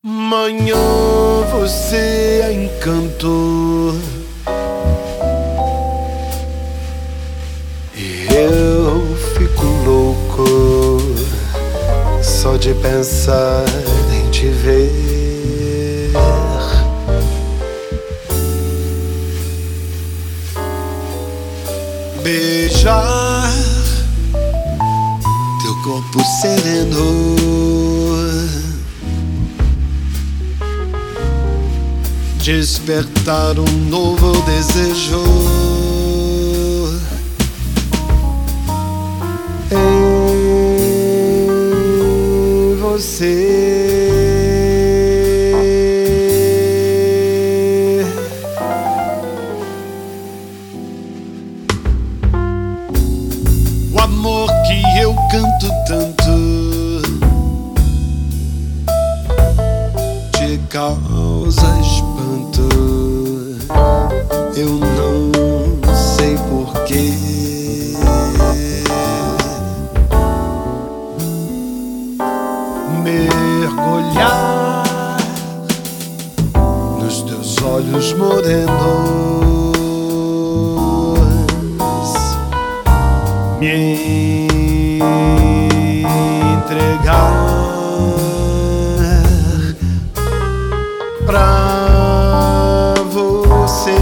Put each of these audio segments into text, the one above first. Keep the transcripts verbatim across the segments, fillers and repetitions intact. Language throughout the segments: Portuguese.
Manhã você é encanto e eu fico louco só de pensar em te ver. Beijar teu corpo sereno, despertar um novo desejo em você. O amor que eu canto tanto te causa espanto, eu não sei porquê. Mergulhar nos teus olhos morenos, me entregar pra você.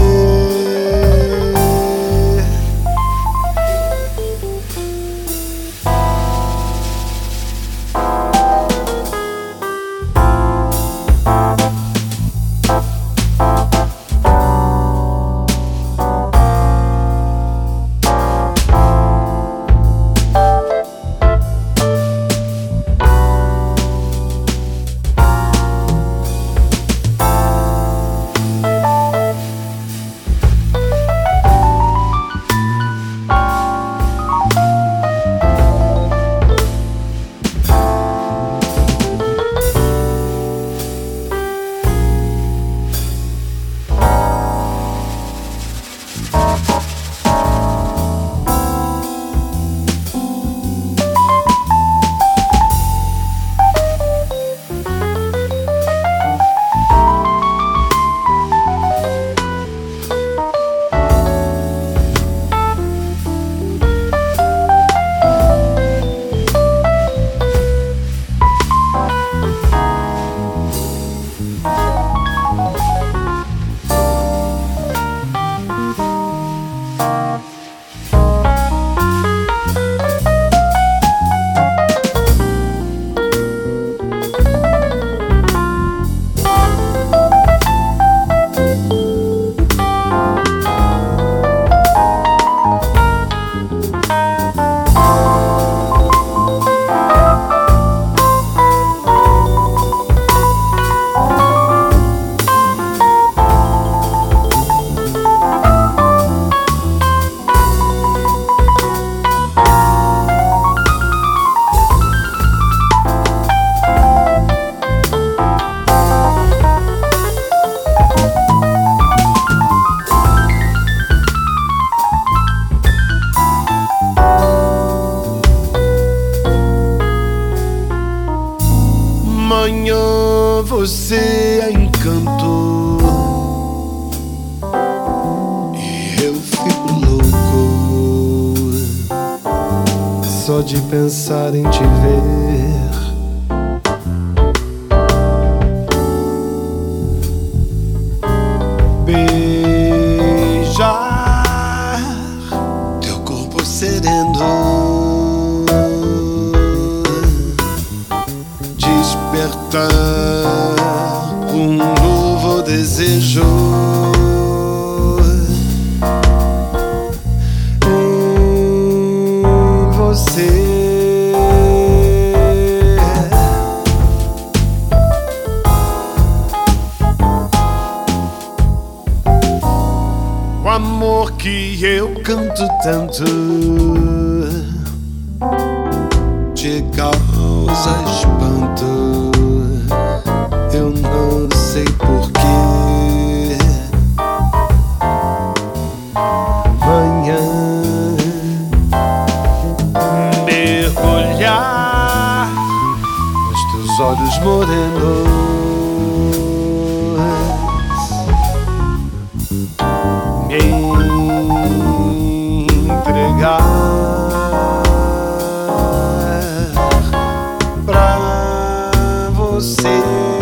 Manhã você é encanto e eu fico louco só de pensar em te ver. Beijar teu corpo sereno, despertar um novo desejo em você. O amor que eu canto tanto te causa espanto, eu não sei porquê. Manhã mergulhar nos teus olhos morenos, você.